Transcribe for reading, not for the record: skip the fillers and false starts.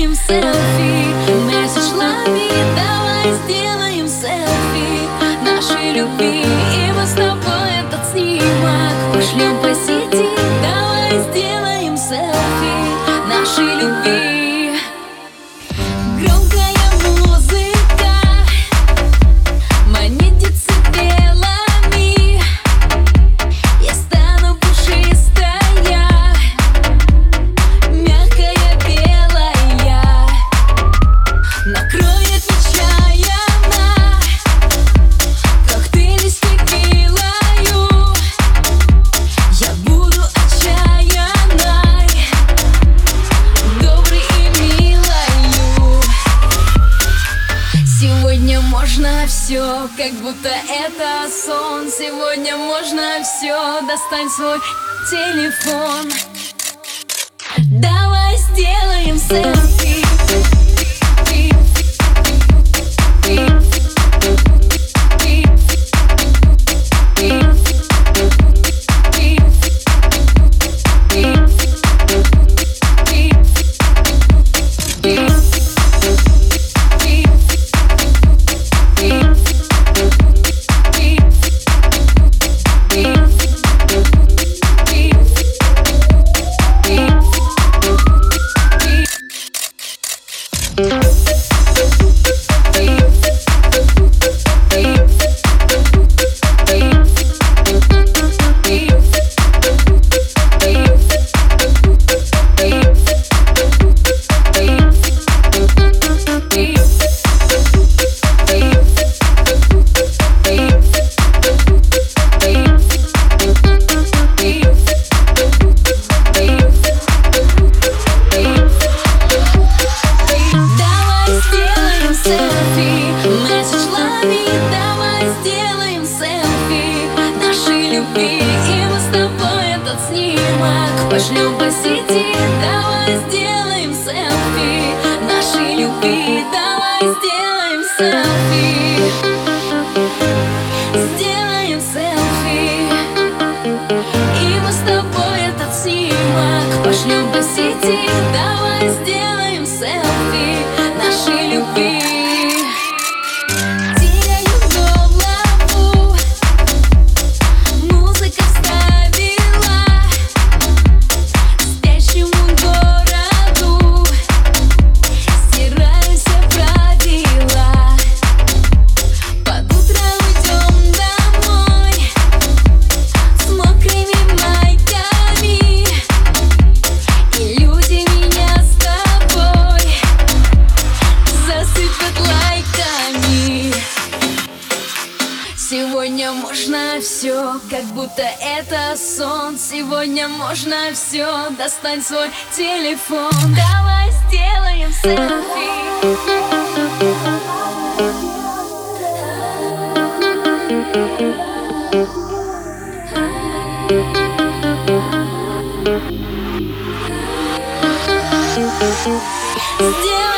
сделаем селфи. Месседж лови, давай сделаем селфи нашей любви. И мы с тобой этот снимок пошлем по сети. Давай сделаем селфи нашей любви. Громкая музыка манит децибелами. Я стану пушистая, мягкая, белая. Накроет нечаянно коктейли с текилою. Я буду отчаянной, доброй и милою. Сегодня можно все, как будто это сон. Сегодня можно все, достань свой телефон. Давай сделаем селфи. Месседж лови, давай сделаем селфи нашей любви. И мы с тобой этот снимок пошлем по сети. Давай сделаем селфи нашей любви. Давай сделаем селфи. Сделаем селфи. И мы с тобой этот снимок пошлем по сети. Давай сделаем селфи нашей любви. Сегодня можно все, как будто это сон. Сегодня можно все, достань свой телефон. Давай сделаем селфи. Сделаем